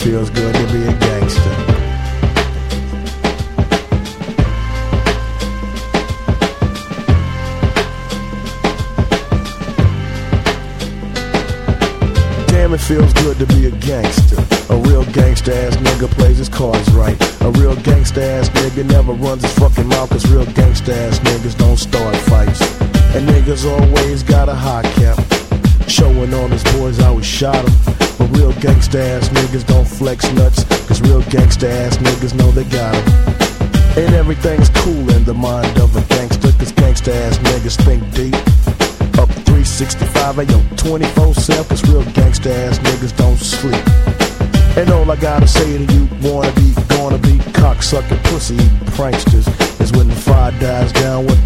feels good to be a gangster. Damn, it feels good to be a gangster. A real gangster ass nigga plays his cards right. A real gangster ass nigga never runs his fucking mouth, cause real gangster ass niggas don't start fights. And niggas always got a high cap, showing all his boys how we shot him. But real gangsta ass niggas don't flex nuts, cause real gangsta ass niggas know they got him. And everything's cool in the mind of a gangster, cause gangsta ass niggas think deep. Up 365, ayo, 24/7, cause real gangsta ass niggas don't sleep. And all I gotta say to you wanna be, gonna be cocksucking pussy pranksters is when the fire dies down with